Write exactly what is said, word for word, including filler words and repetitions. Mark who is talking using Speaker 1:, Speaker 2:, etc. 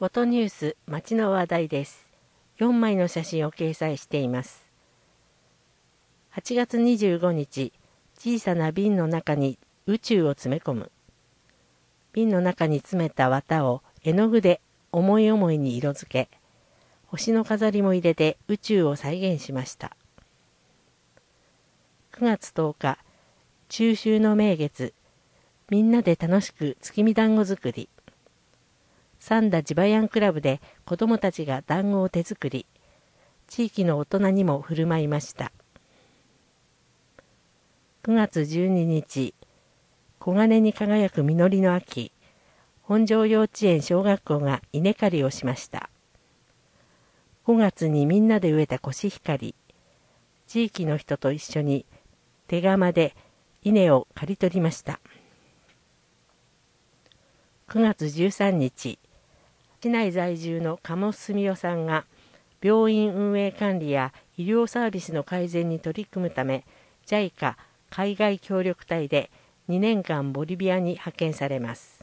Speaker 1: フォトニュース街の話題です。よんまいの写真を掲載しています。はちがつにじゅうごにち、小さな瓶の中に宇宙を詰め込む。瓶の中に詰めた綿を絵の具で思い思いに色付け、星の飾りも入れて宇宙を再現しました。くがつとおか、中秋の名月、みんなで楽しく月見団子作り。三田地場ヤンクラブで子どもたちが団子を手作り、地域の大人にも振る舞いました。くがつじゅうににち、黄金に輝く実りの秋、本庄幼稚園小学校が稲刈りをしました。ごがつにみんなで植えたコシヒカリ、地域の人と一緒に手鎌で稲を刈り取りました。くがつじゅうさんにち、市内在住の鴨澄夫さんが病院運営管理や医療サービスの改善に取り組むため ジャイカ 海外協力隊でにねんかんボリビアに派遣されます。